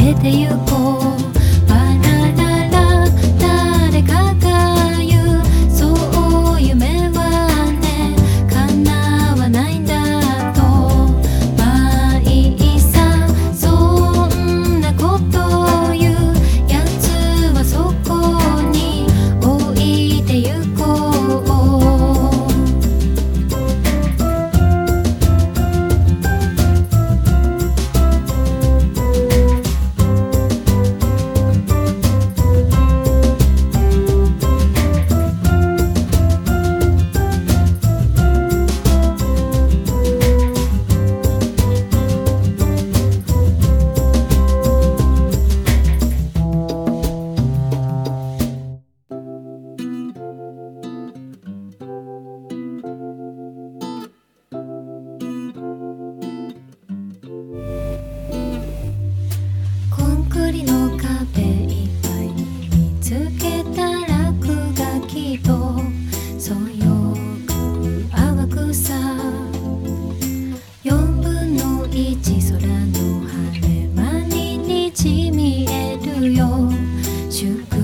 れてゆこう。わららら誰かが言う、そう夢はね叶わないんだと。まあいいさ、そんなこと言うやつはそこに置いてゆこう。コンクリの壁いっぱいに見つけた落書きと、そうよく淡くさ4分の1空の晴れ間ににじみえるよ。